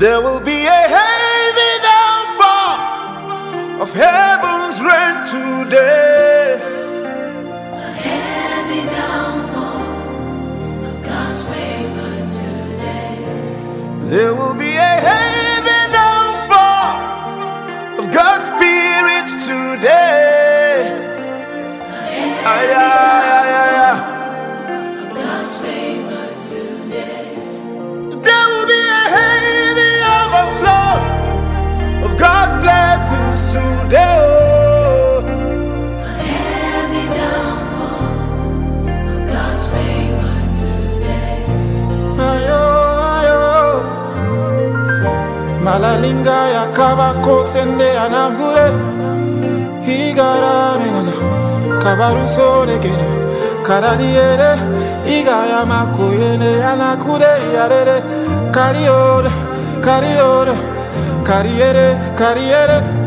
There will be a heavy downpour of heaven's rain today. A heavy downpour of God's favor today. There will be a heavy downpour of God's Spirit today. A heavy of God's favor today. There will be a heavy overflow of God's blessings today. A heavy downpour of God's favor today. Ayo, ayo. Malalinga ya kabako sende anamhure. Higararena kabaruso legere. Karadiere igaya makoyene anakure yarere. Kariore, kariore, kariere, kariere.